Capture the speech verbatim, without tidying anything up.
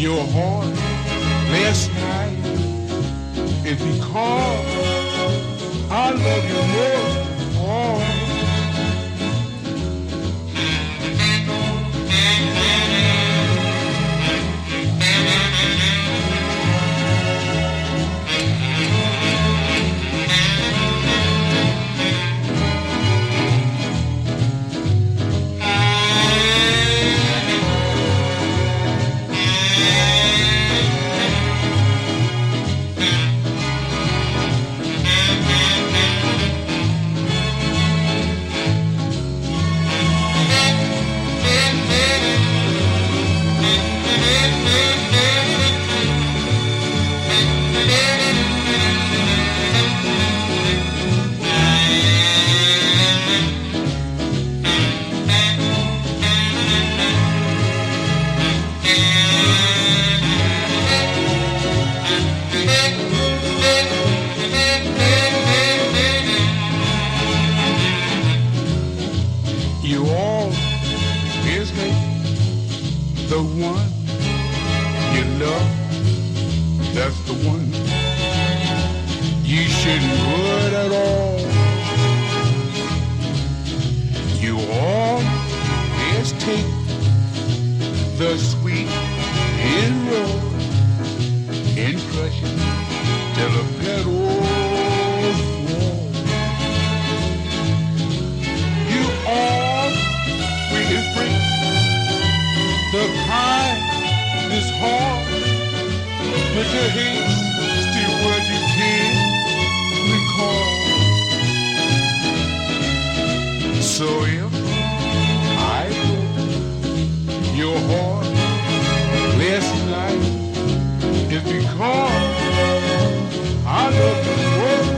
your heart last night is because I love you most of all. You always hate the one you love. That's the one you shouldn't hurt at all. You always take the sweet and raw and crush it till the petals fall. You always break the kindest heart, but your hate's still what you can't recall. So if I broke your heart last night, it's because I love you more.